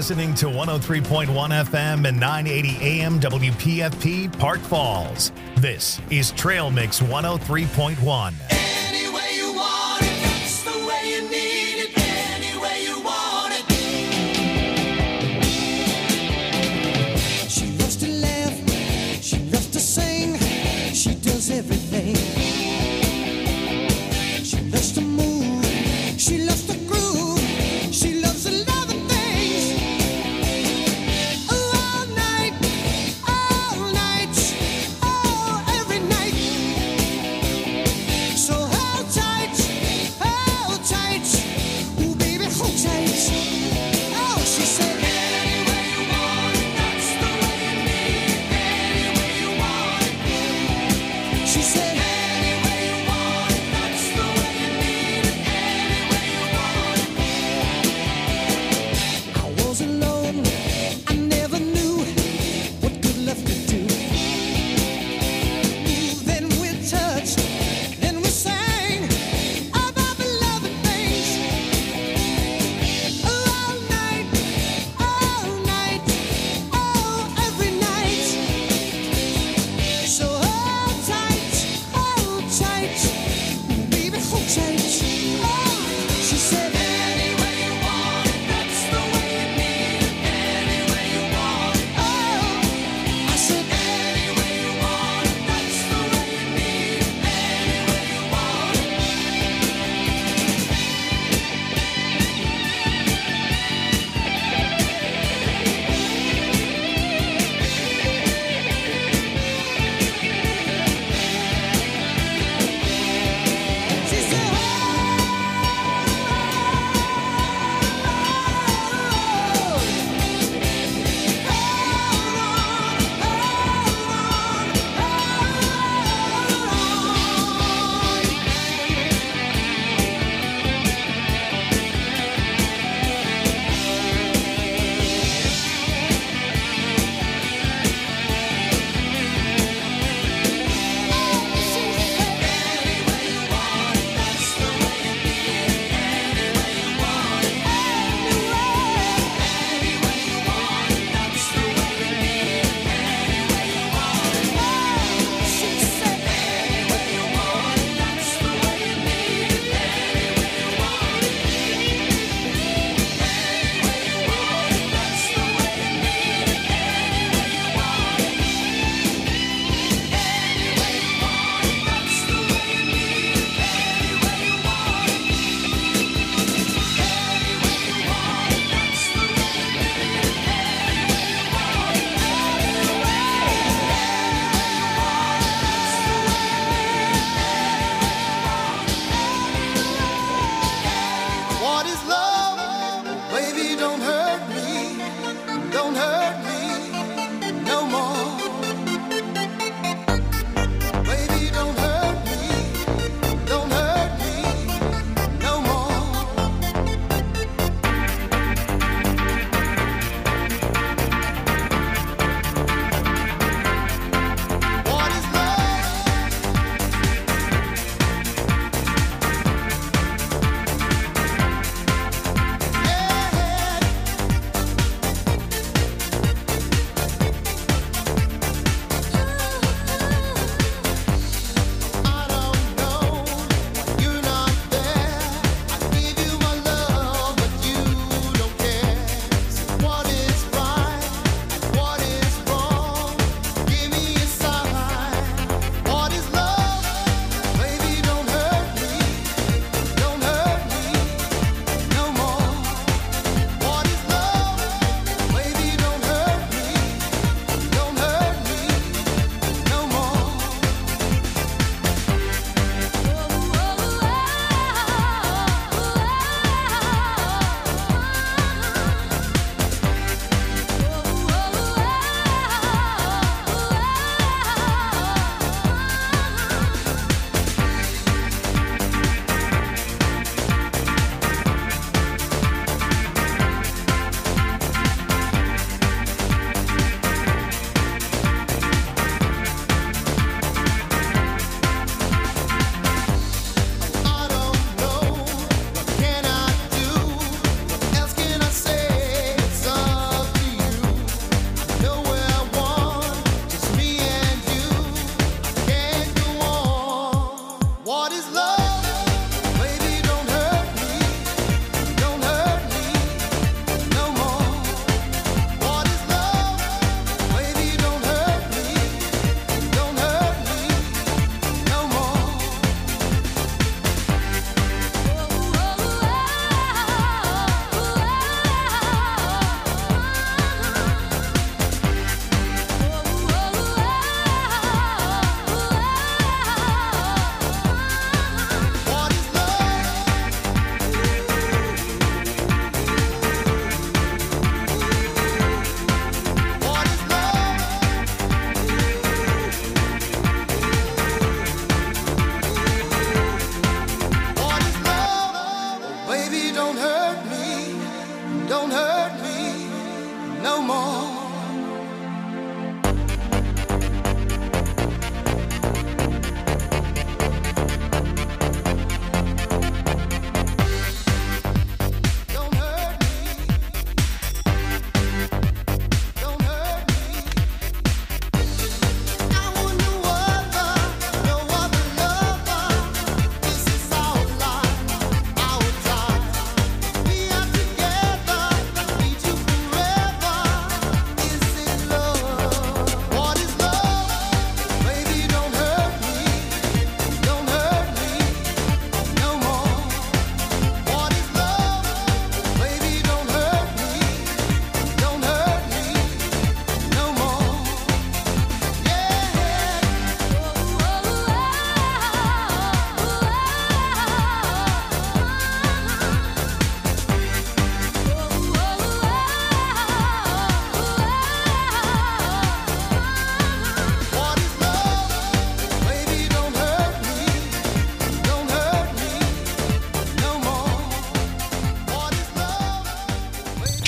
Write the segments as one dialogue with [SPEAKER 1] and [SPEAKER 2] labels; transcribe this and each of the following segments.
[SPEAKER 1] listening to 103.1 FM and 980 AM WPFP Park Falls. This is Trail Mix 103.1.
[SPEAKER 2] Any way you want it, that's the way you need it. Any way you want it.
[SPEAKER 3] She loves to laugh, she loves to sing, she does everything. She loves to move, she loves to groove, she loves a lot of things. All night, oh, every night. So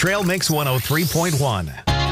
[SPEAKER 1] Trail Mix 103.1.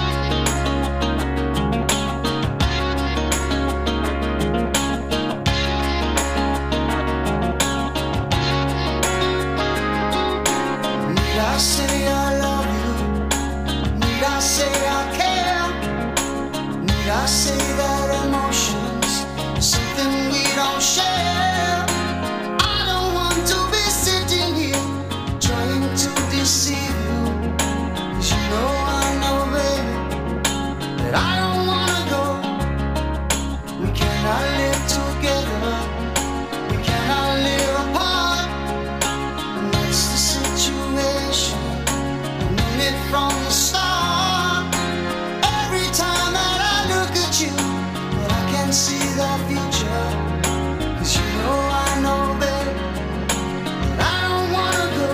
[SPEAKER 3] Need I say I love you? Need I say I care? Need I say that emotions are something we don't share? I don't want to be sitting here trying to deceive you, 'cause you know I know, baby, that I don't wanna go. We cannot live together, we cannot live apart. And that's the situation, I knew it from the start. Every time that I look at you, well, I can see the future. 'Cause you know I know, babe, that I don't wanna go.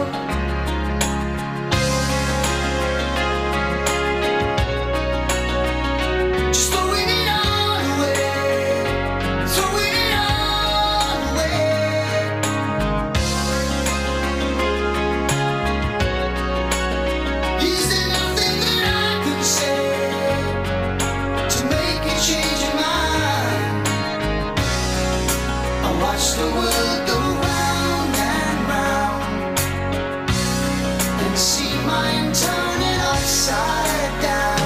[SPEAKER 3] Just throwing it all away, throwing it all away. Is there nothing that I could say to make you change your mind? I watch the world go round and round and see mine turning upside down.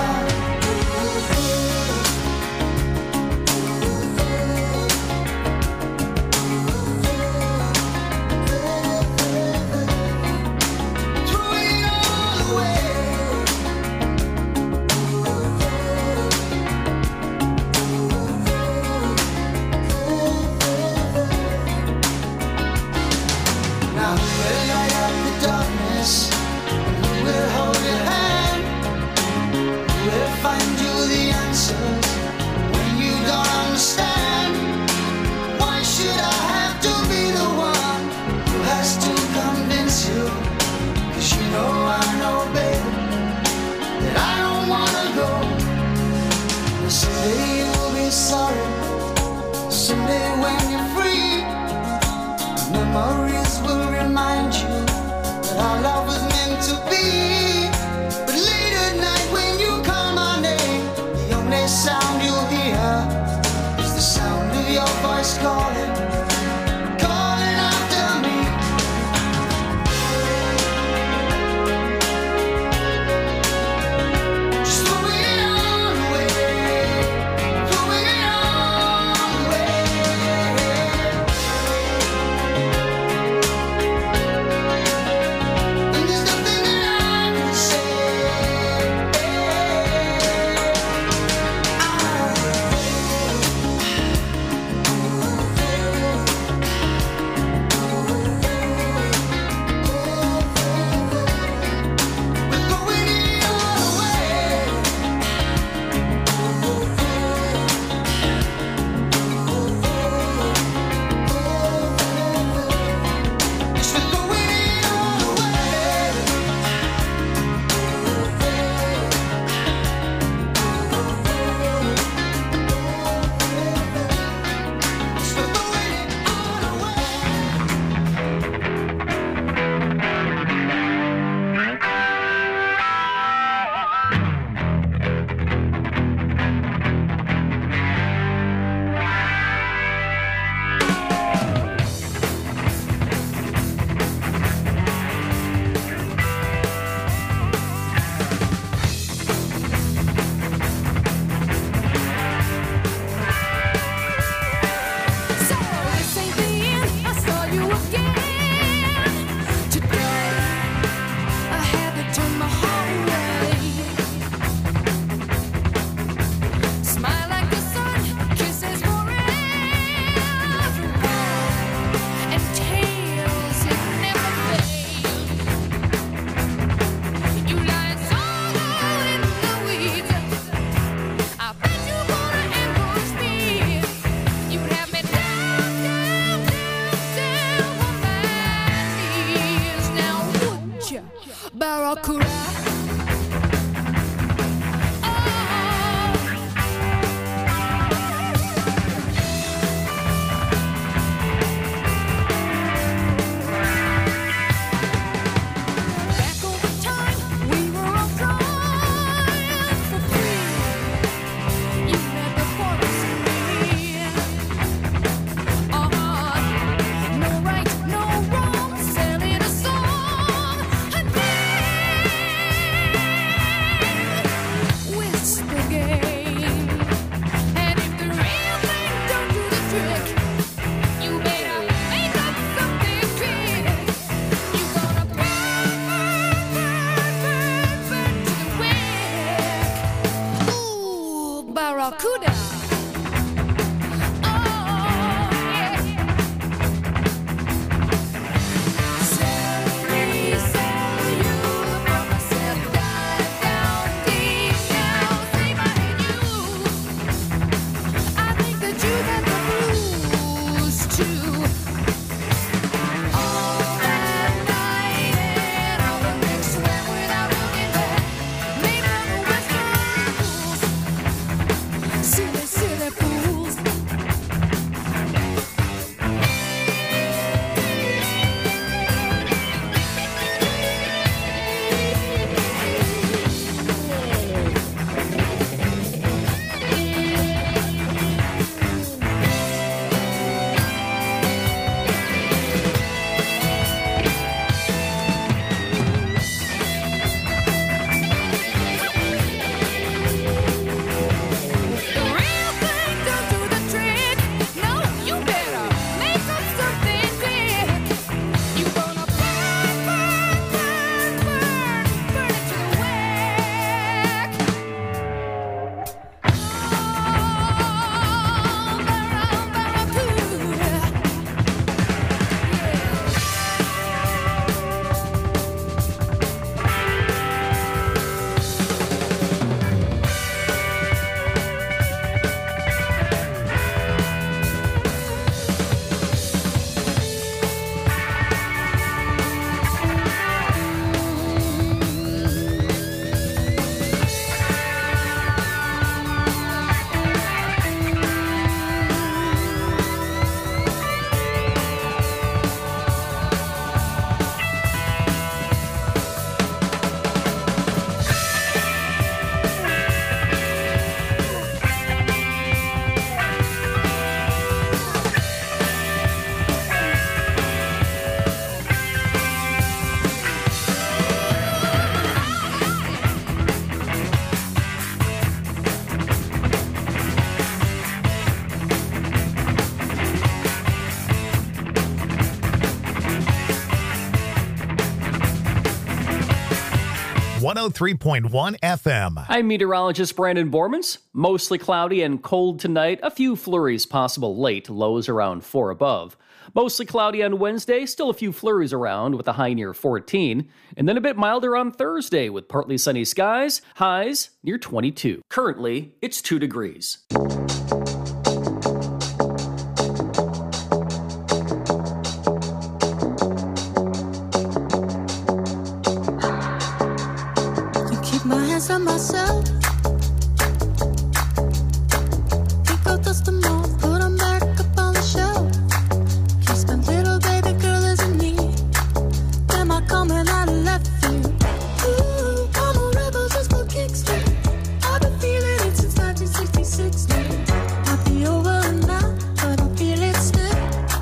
[SPEAKER 3] Throwing it all away. Now who will light up the darkness? And who will hold your hand? Who will find you the answers when you don't understand? Why should I have to be the one who has to convince you? 'Cause you know I know, baby, that I don't wanna go. And someday you'll be sorry, someday when you're free, memories will remind you that our love was meant to be. But late at night when you call my name, the only sound you'll hear is the sound of your voice calling, calling after me. Just throwing it all away, throwing it all away. And there's nothing that I can say.
[SPEAKER 4] Barracuda.
[SPEAKER 1] .1 FM.
[SPEAKER 5] I'm meteorologist Brandon Bormans. Mostly cloudy and cold tonight. A few flurries possible late, lows around 4 above. Mostly cloudy on Wednesday, still a few flurries around with a high near 14. And then a bit milder on Thursday with partly sunny skies, highs near 22. Currently, it's 2 degrees.
[SPEAKER 6] On myself, pick up dust them off, put them back up on the shelf. Kiss my little baby girl isn't me. Am I coming out of left field? Ooh, I'm a rebel just for kicks. I've been feeling it since 1966 now. Might be over now, but I feel it still.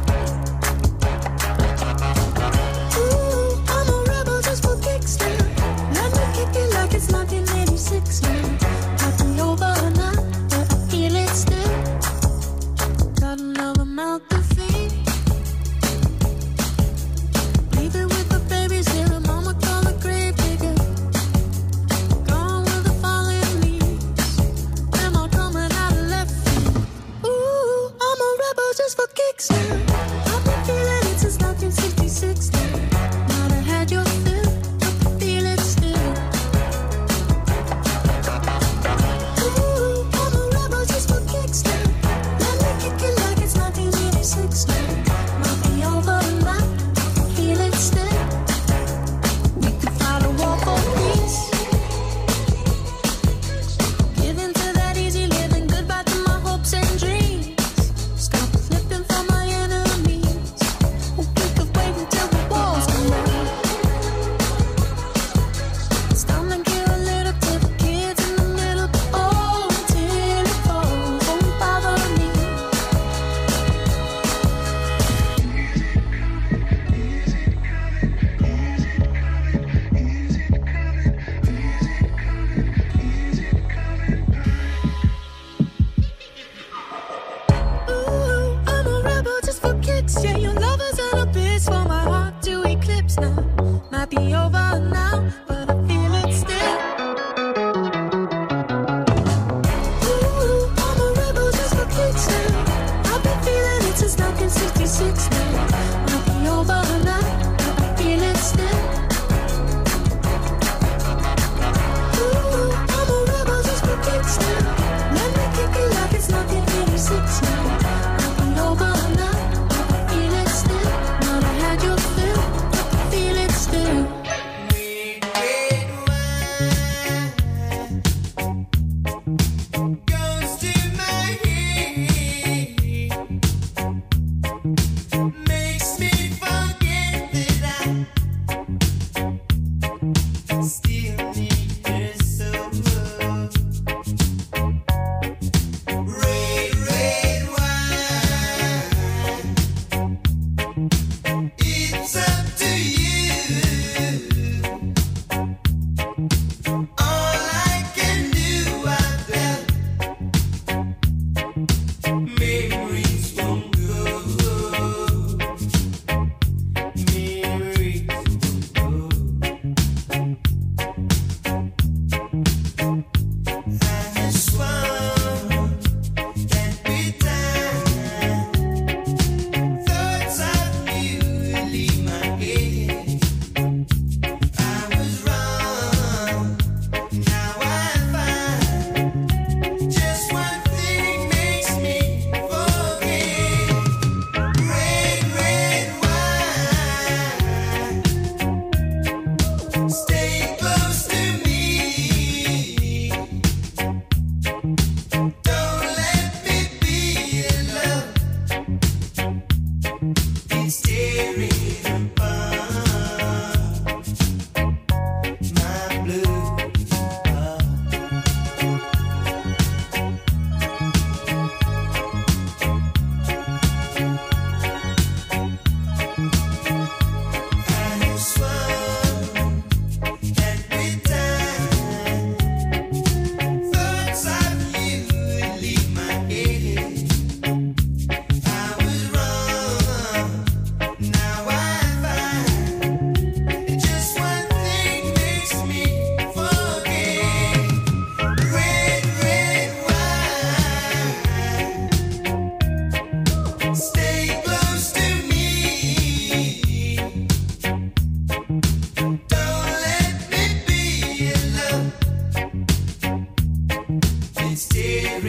[SPEAKER 6] Ooh, I'm a rebel just for kicks. Let me kick it like it's 1986 now. Might be over now, but I feel it still. Got another mouth to feed. Leaving with the babies here, mama call a grave digger. Gone with the fallen leaves. Am I coming out of left field? Ooh, I'm a rebel just for kicks now. I've been feeling it since 1966 now. Might have had your fill, but I feel it still. Ooh, I'm a rebel just for kicks now. Let me kick it like it's 1986 now. Might be over now, I feel it still. We could fight a war for peace. Give in to that easy living, goodbye to my hopes and dreams. Stop flipping for my enemies. We could wait until the walls come down. It's time to give a little to the kids in the middle. Oh, until it falls, won't bother me. Ooh, I'm a rebel just for kicks. Yeah, your lovers and a bitch for my heart to eclipse now. Might be over now, but I feel it still. Ooh,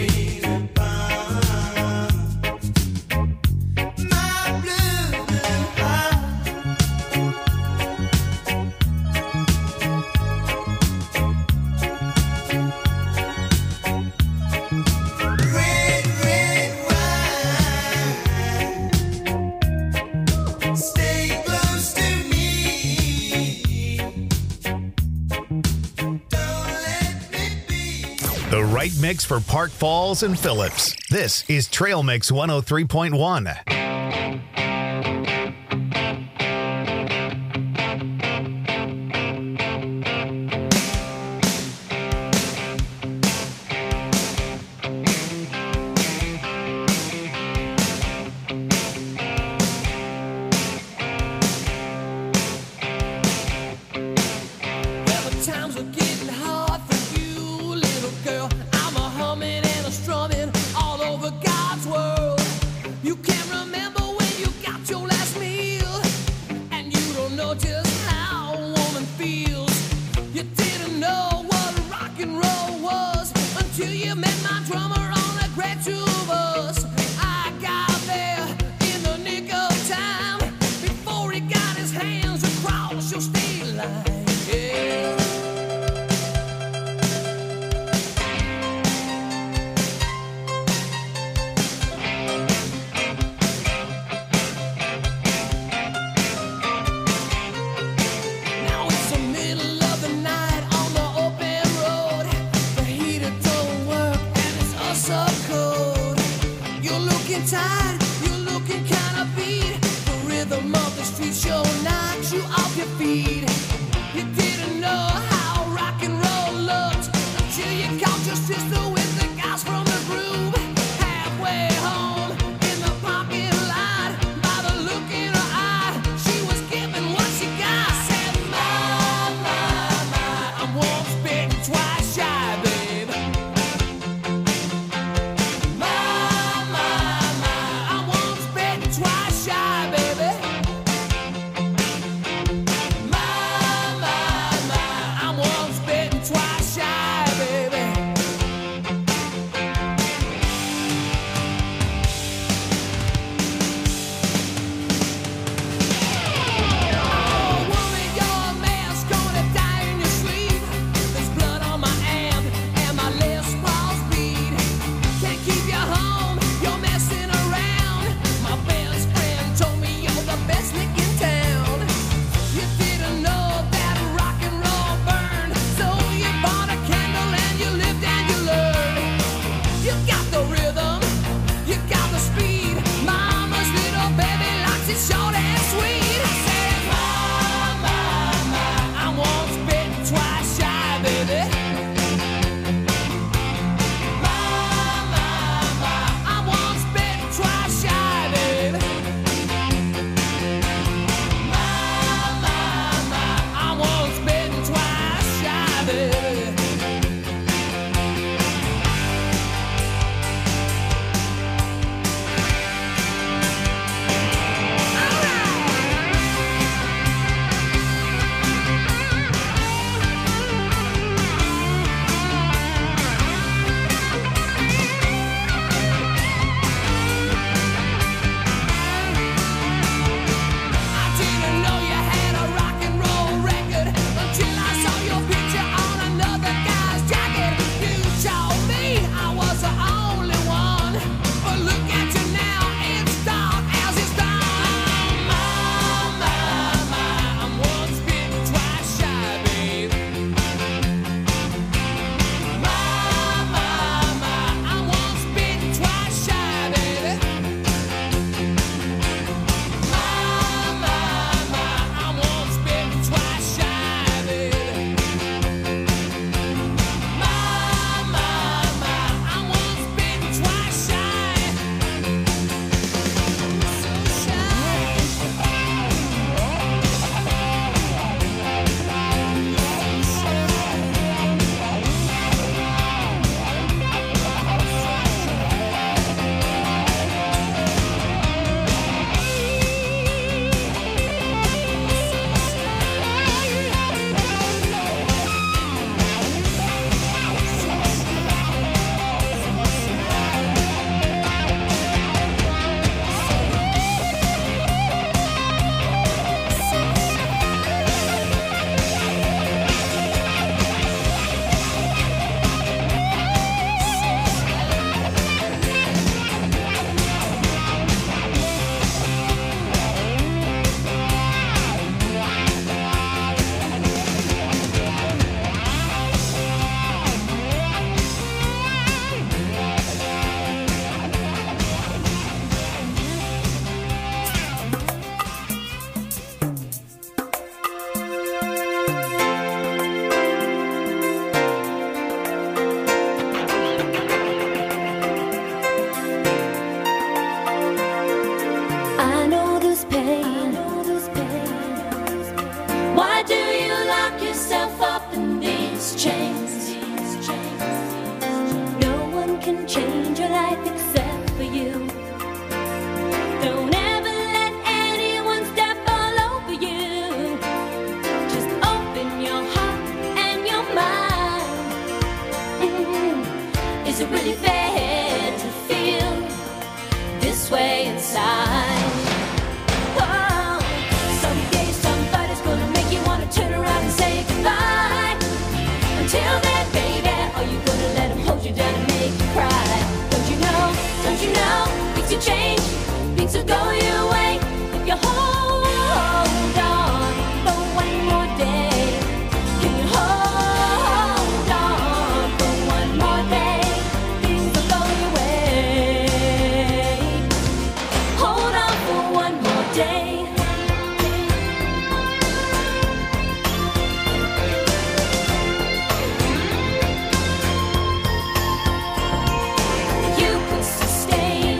[SPEAKER 1] The right mix for Park Falls and Phillips. This is Trail Mix 103.1.
[SPEAKER 6] Well, the times are getting hard for you, little girl. I'm a humming and a strumming all over God's world. You can't remember when you got your last meal, and you don't know just how a woman feels. You didn't know what rock and roll was until you met my drummer on a great tour bus. I got there in the nick of time before he got his hands across your state line. Yeah. Now it's the middle of the night on the open road. The heater don't work and it's us so cold. You're looking tired, you're looking kinda beat. The rhythm of the street show knocks you off your feet. You didn't know how rock and roll looked until you caught your sister with the guys from the groove. Halfway home in the parking lot, by the look in her eye, she was giving what she got. Said, my, I'm once bitten, twice shy, babe. My, I'm once bitten, twice shy, baby. My, change your life except for you. Don't ever let anyone step all over you. Just open your heart and your mind. Is it really fair to feel this way inside? Oh, someday somebody's gonna make you wanna turn around and say goodbye. Until then, baby, are you gonna let him hold you down and make you cry? Don't you know, things will change, things will go your way if you hold on for one more day. Can you hold on for one more day? Things will go your way. Hold on for one more day. You could sustain,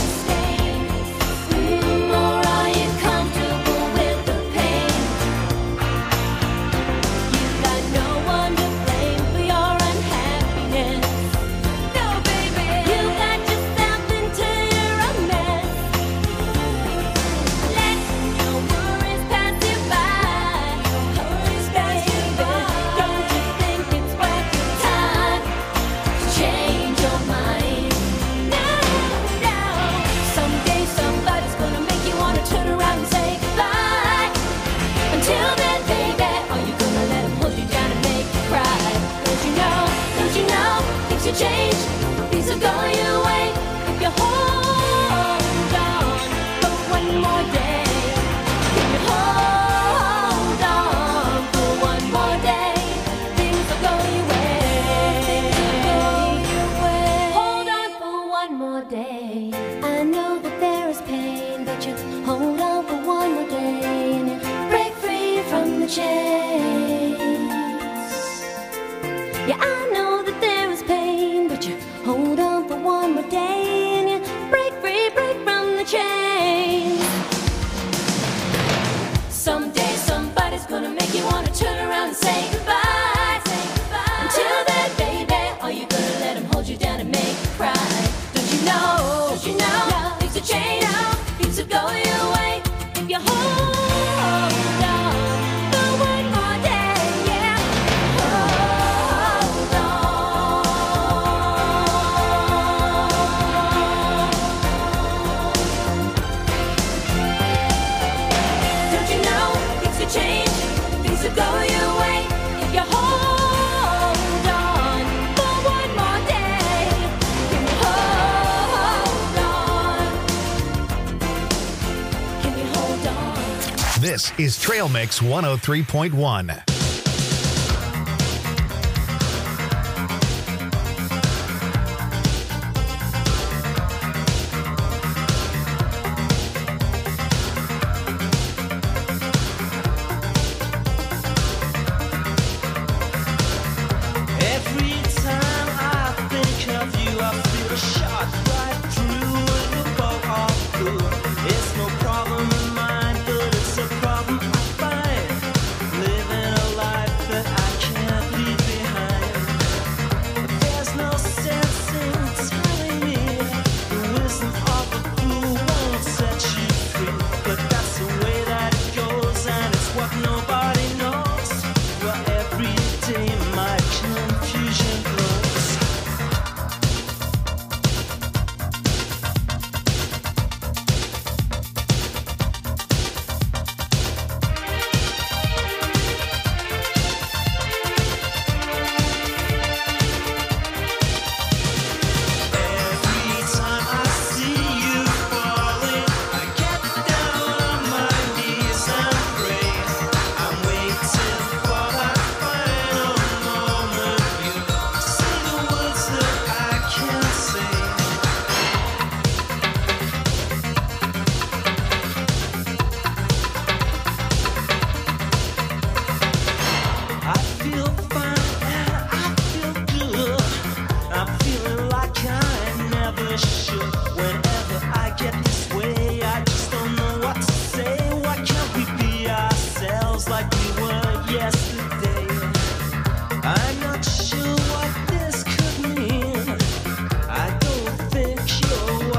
[SPEAKER 6] or are you comfortable with the pain? You've got no one to blame for your unhappiness. No, baby, you got yourself into your own mess. Let your worries pass you by. Don't you think it's worth your time to change your mind? No. Someday somebody's gonna make you wanna turn around and say goodbye. Until then, baby, are you gonna let him hold you down and make you cry? Don't you know, things will change, things will go your way if you hold on for one more day. If you hold on for one more day, things will go your way. Hold on for one more day. I know that there is pain, but you hold on for one more day and you break free from the chains. Yeah, I know that there is pain, but you hold on for one more day and you break from the chains. Someday somebody's gonna make you wanna turn around and say goodbye. Until then, baby, are you gonna let him hold you down and make you cry? Don't you know, things will change, things will go your way if you hold on for one more day. Yeah, hold on. Don't you know, things will change, things will go your way if you hold on for one more day. Can you hold on? Can you hold on?
[SPEAKER 1] This is Trail Mix 103.1.
[SPEAKER 4] Every time I think of you, I feel a shot right through the bow of good. It's no problem of mine, but it's a problem I find living alone.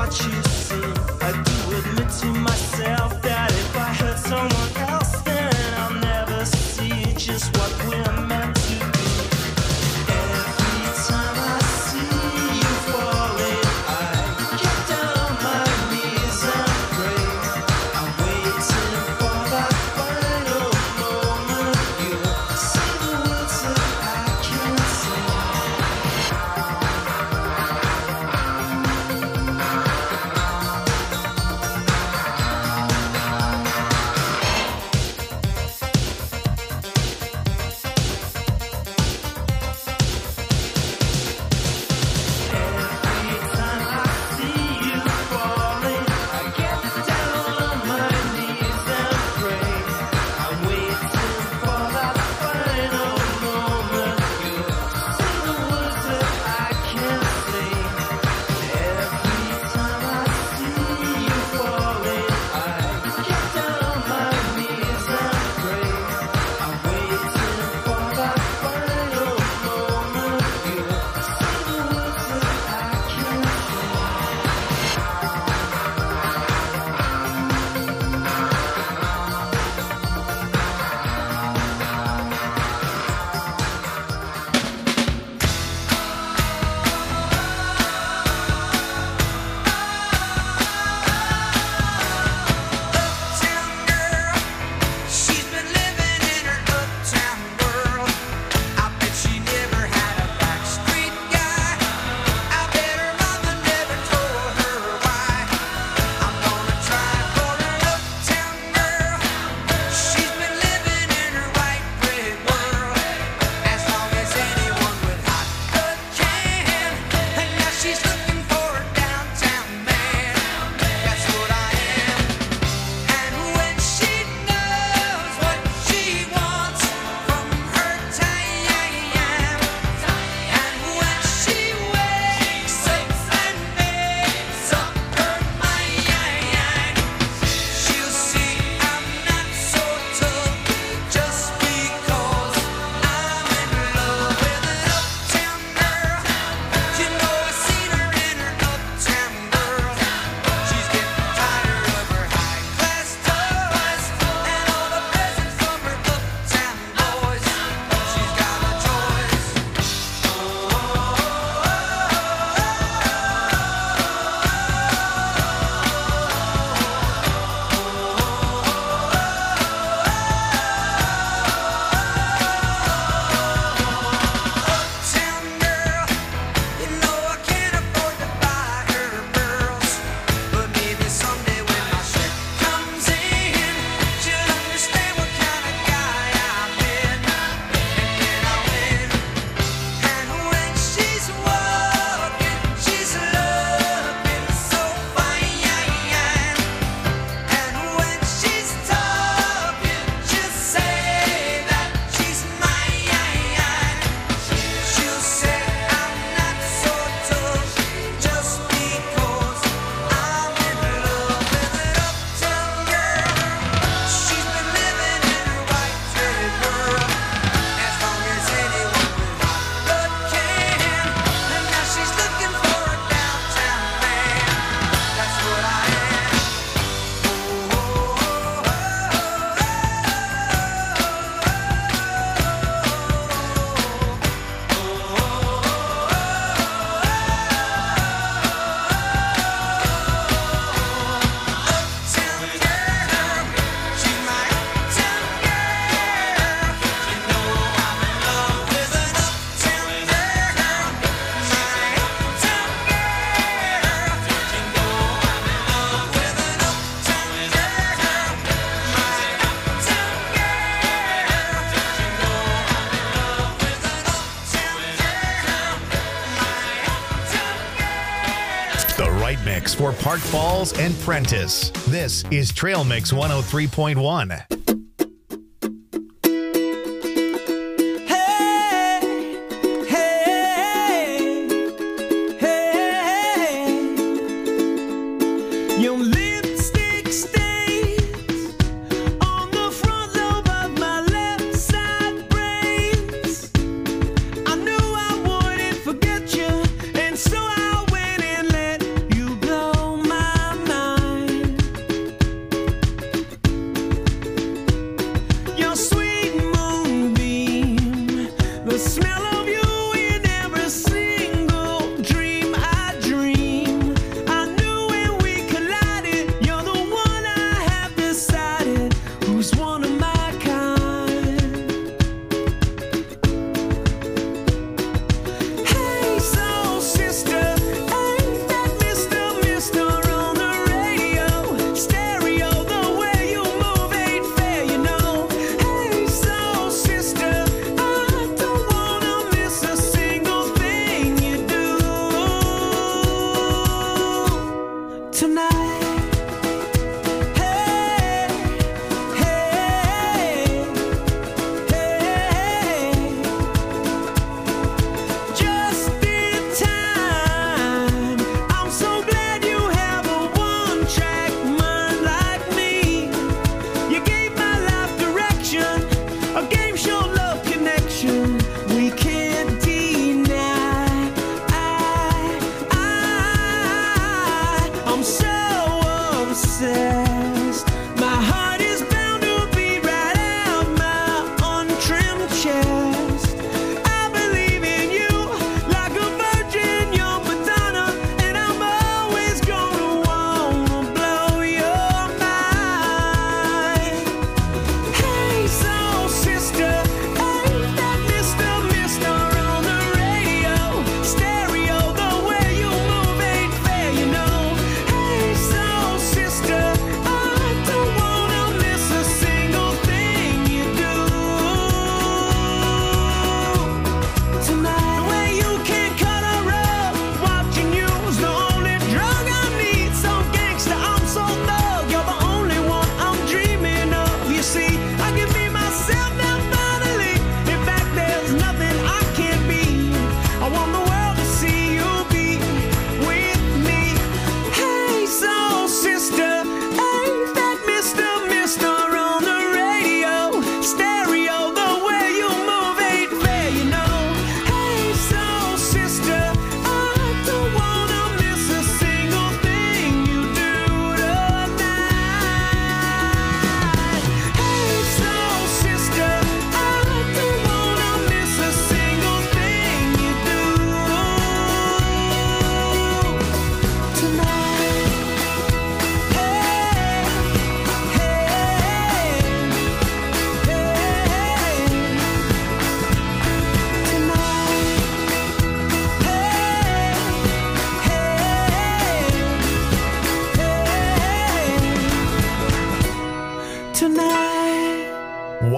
[SPEAKER 4] what you see. I do admit to myself that if I hurt someone else, then I'll never see just what we're meant to be. Every time I see you falling, I get down on my knees and pray. I'm waiting for that final moment. You say the words that I can't say. Every time I see you falling, I get down on my knees and pray. I'm waiting for that final moment. You say the words that I can't say. Every time I see you falling, I get down on my knees and pray. I'm waiting for that final moment. You say the words that I can't say. Uptown girl, she's been living in her uptown world. I bet she never had a backstreet guy. I bet her mother never told her why. I'm gonna try for an uptown girl. She's been living in her white bread world as long as anyone with hot blood can. And now she's looking for a downtown man. That's what I am. And when she knows what she wants from her time, and when she wakes up and makes up her mind, she'll see I'm not so tough just because I'm in love with an uptown girl. You know I've seen her in her uptown world. She's getting tired of her high-class toys and all the presents from her uptown boys. She's got a choice. Uptown girl, you know I can't afford to buy her pearls, but maybe someday when my check comes in, she'll understand what kind of guy I've been, and then I'll win. And when she's walking, she's looking so fine, and when she's talking, she'll say that she's mine. She'll say I'm not so tough just because I'm in love with an uptown girl. She's been living in her white bread world as long as anyone with hot blood can. And now she's looking for a downtown man. That's what I am. Uptown girl, she's my uptown girl. You know I'm in love with an uptown girl. My uptown girl. You know I'm in love with an uptown girl. My uptown girl. You know I'm in love with an uptown girl. My uptown girl.
[SPEAKER 1] The right mix for Park Falls and Prentice. This is Trail Mix 103.1.
[SPEAKER 4] Hey, hey, hey. Your lipstick stains on the front lobe of my left side brains. I knew I wouldn't forget you, and so I went and let you blow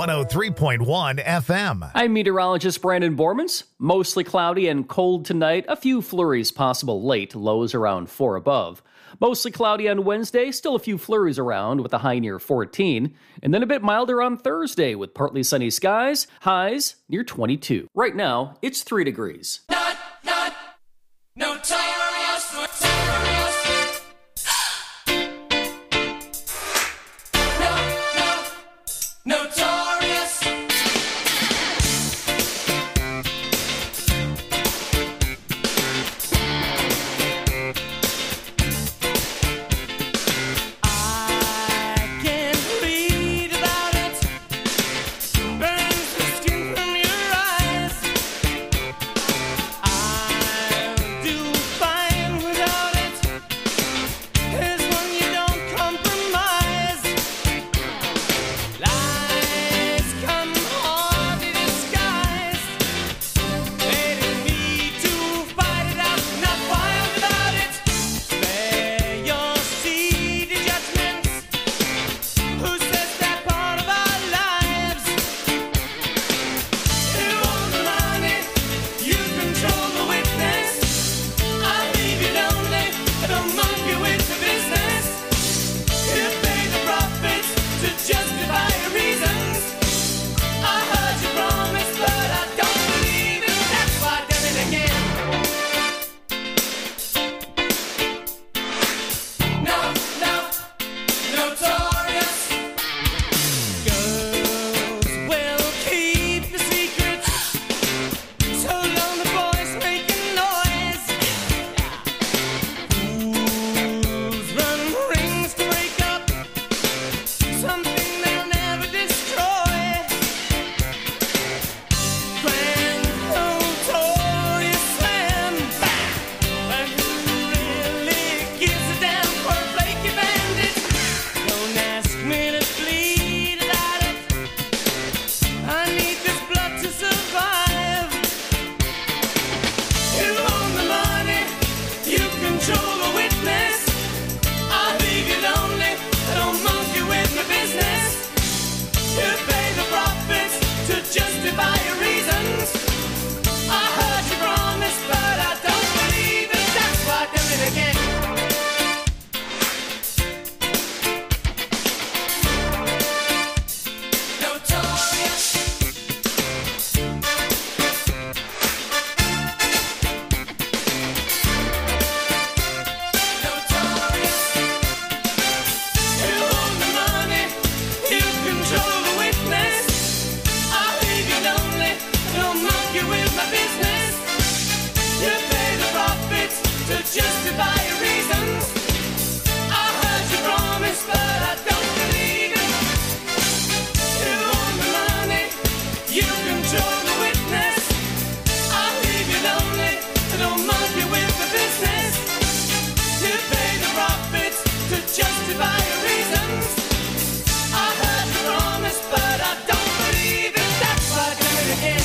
[SPEAKER 1] 103.1 FM.
[SPEAKER 5] I'm meteorologist Brandon Bormans. Mostly cloudy and cold tonight. A few flurries possible late, lows around 4 above. Mostly cloudy on Wednesday, still a few flurries around with a high near 14. And then a bit milder on Thursday with partly sunny skies, highs near 22. Right now, it's 3 degrees.
[SPEAKER 2] Notorious.
[SPEAKER 4] I can't read about it. Burns the skin from your eyes. I'll do fine without it. Here's one you don't compromise. Lies come hard in disguise. They didn't need to fight it out, not wild about it. Spare your seedy judgments. Who says that part of our lives? You own the money, you control the witness. I leave you lonely, I don't monkey with the business. You pay the profits to justify your reasons. I heard you promise, but I don't believe it. That's why I done it again. Notorious. Girls will keep the secret. So long the boys making noise. Fools run rings to break up something they'll never destroy. Grand notorious slam bam. But who really gives a damn for a flaky bandit? Don't ask me to bleed about it. I need this blood to survive. You own the money, you control the witness. I leave you lonely, I don't monkey with my business. You pay the profits to justify your reasons. I heard you promise, but I don't believe it. That's why I done it again. Notorious. Notorious. You own the money, you control the witness. I leave you lonely, don't monkey with my business. You pay the profits to justify your reasons. I heard you promise, but I don't believe it. You own the money, you control the witness. I leave you lonely, don't monkey with the business. You pay the profits to justify your reasons. I heard you promise, but I don't believe it. That's why I done it again.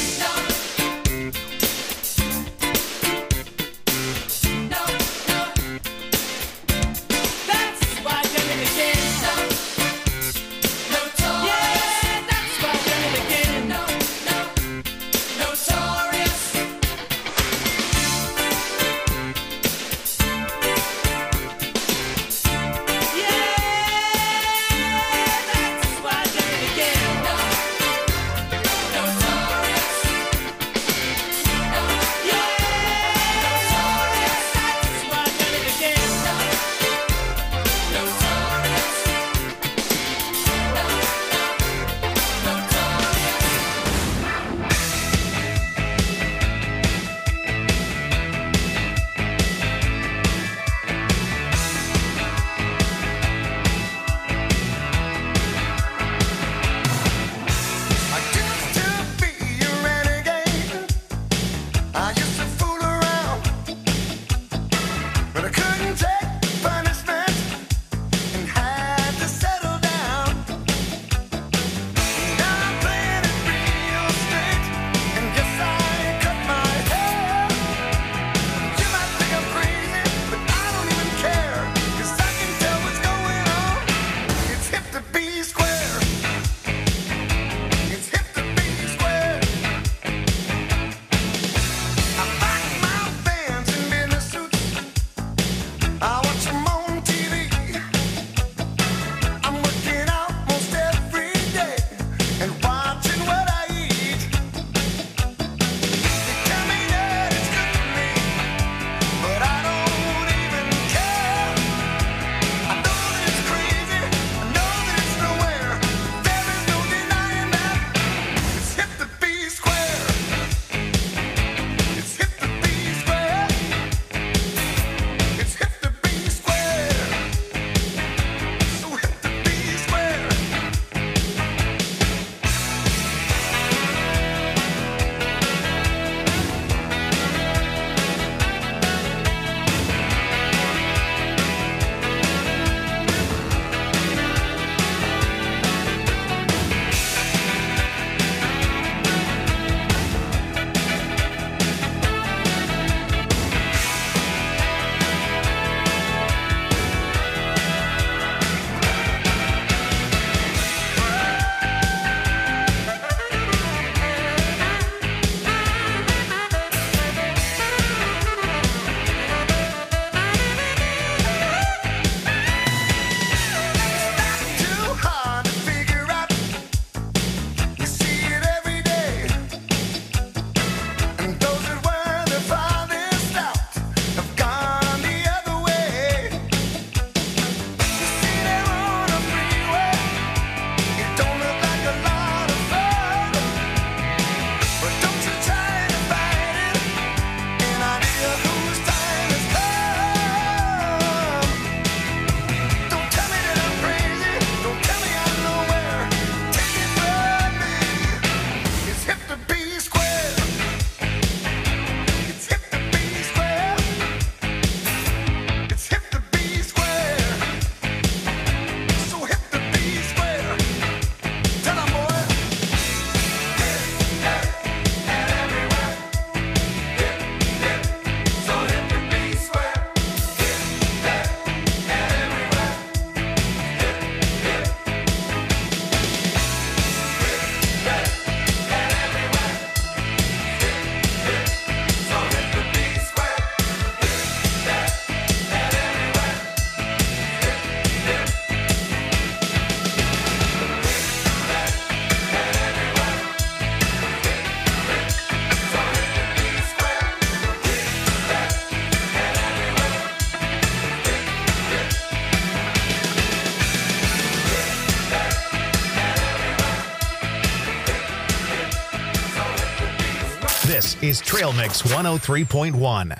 [SPEAKER 1] This is Trail Mix 103.1.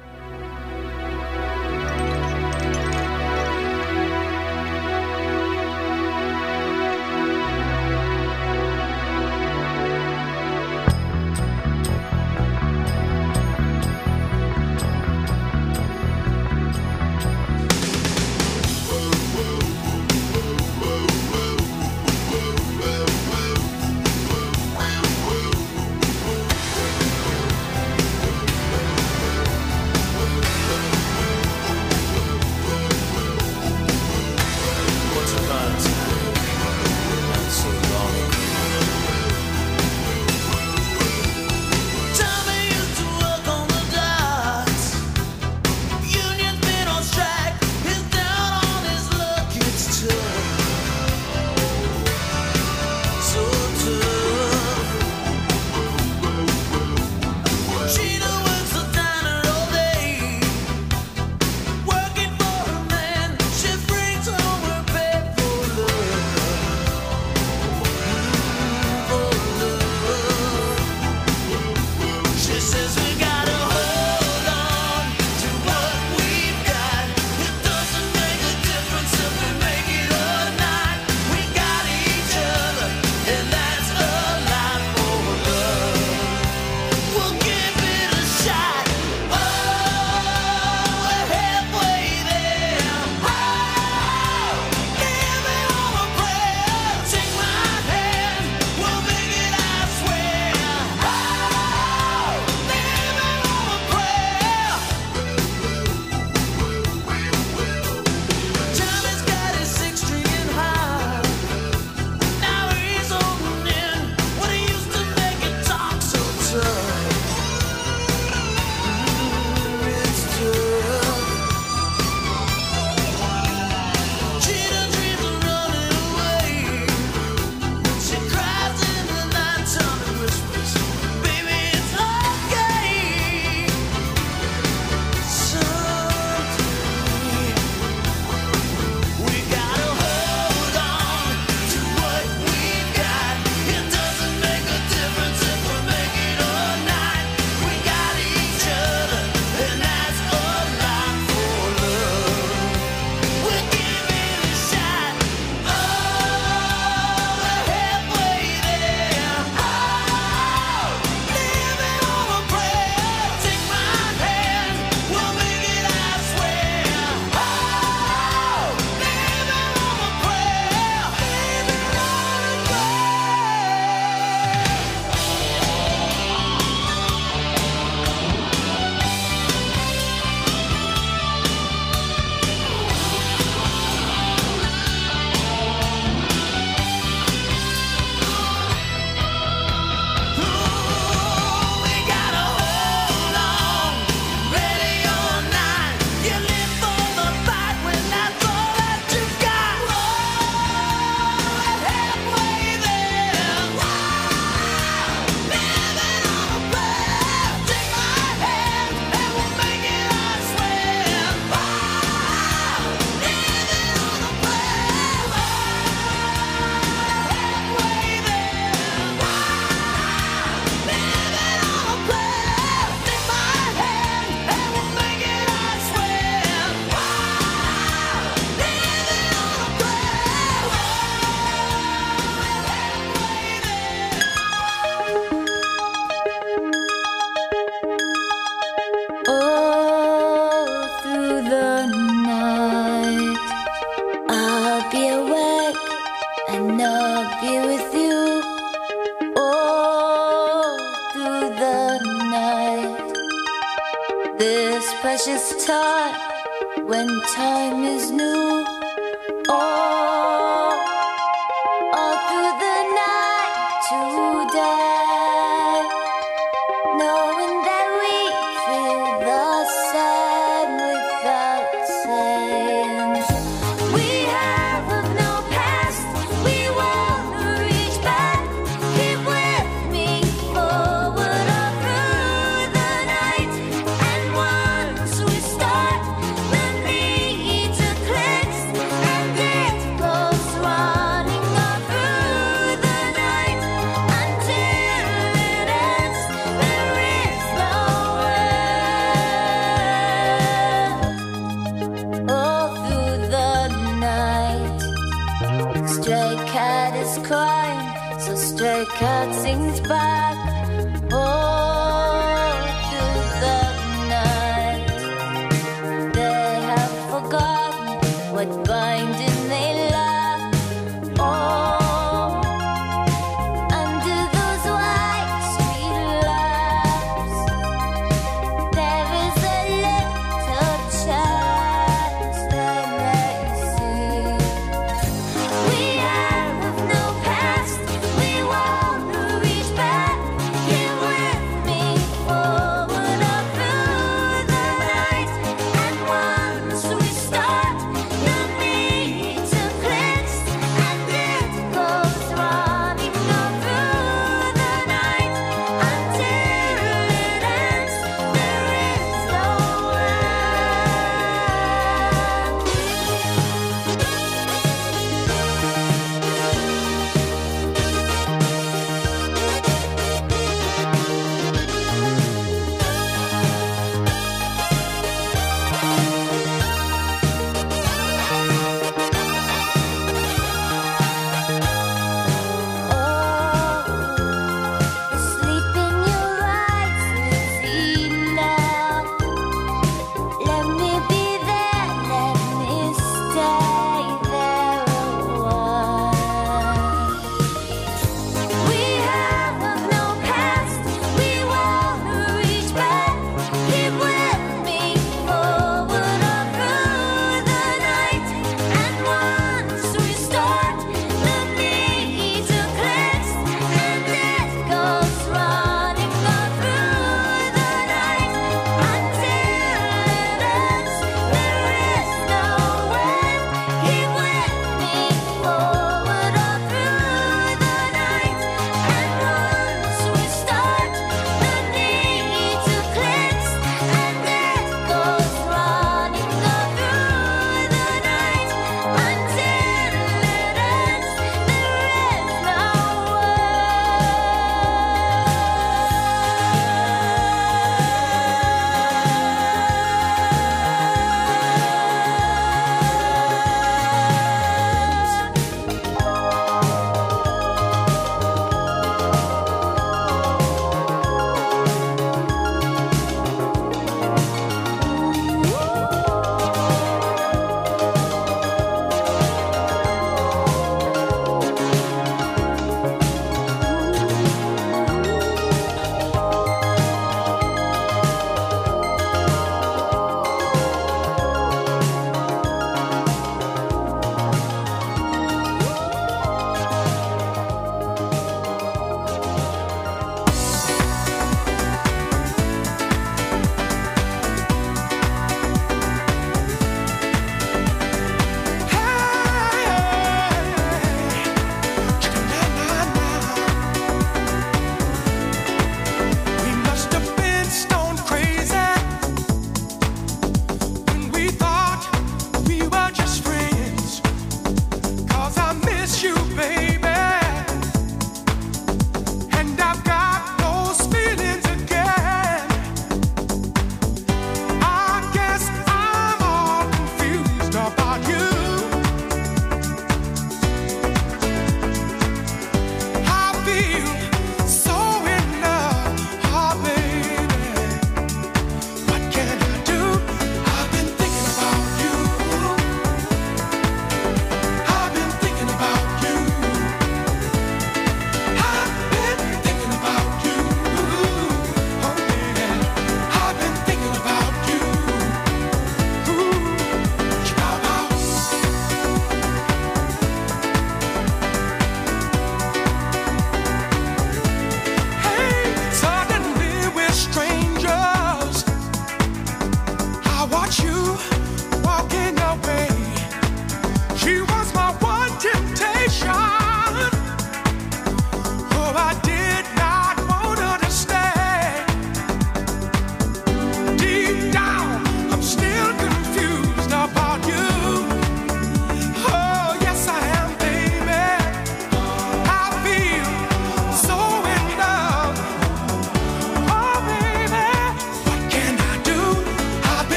[SPEAKER 6] precious time when time is new. All through the night today, knowing that we feel the same without saying. We have no past, we wanna reach back. Keep with me forward all through the night. And once we start, the need to cleanse, and it goes
[SPEAKER 7] stray cat sings back.